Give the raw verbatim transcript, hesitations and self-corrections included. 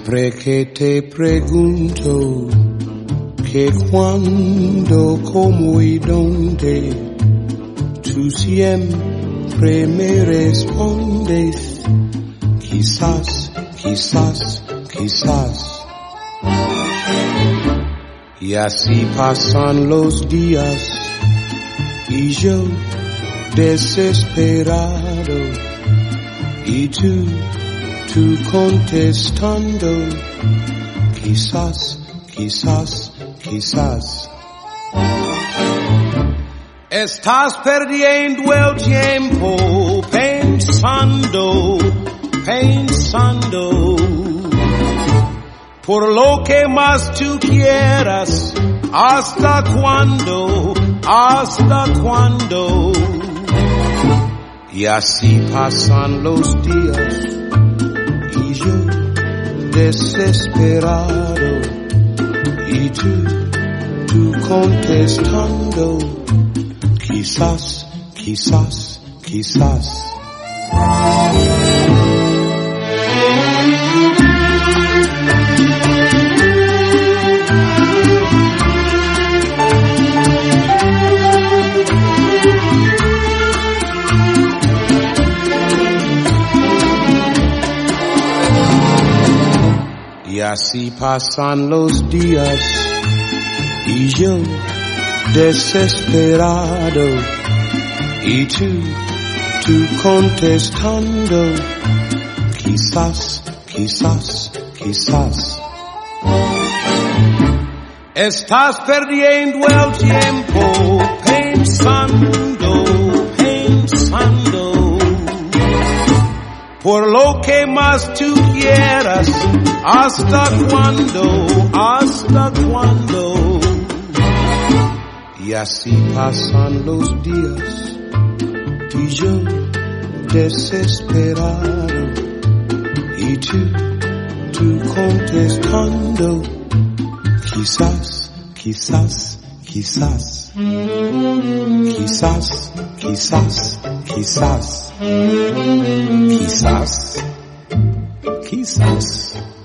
Siempre que te pregunto que cuándo, cómo y dónde, tú siempre me respondes, quizás, quizás, quizás. Y así pasan los días y yo desesperado y tú, tú contestando, quizás, quizás, quizás. Estás perdiendo el tiempo pensando, pensando por lo que más tú quieras. ¿Hasta cuándo? ¿Hasta cuándo? Y así pasan los días y yo desesperado y tú, tú contestando, quizás, quizás, quizás. Y así pasan los días y yo desesperado y tú, tú contestando, quizás, quizás, quizás. Estás perdiendo el tiempo pensando, pensando por lo que más tú quieras. ¿Hasta cuándo? ¿Hasta cuándo? Y así pasan los días y yo desesperado y tú, tú contestando, quizás, quizás, quizás, quizás, quizás, quizás, quizás, quizás.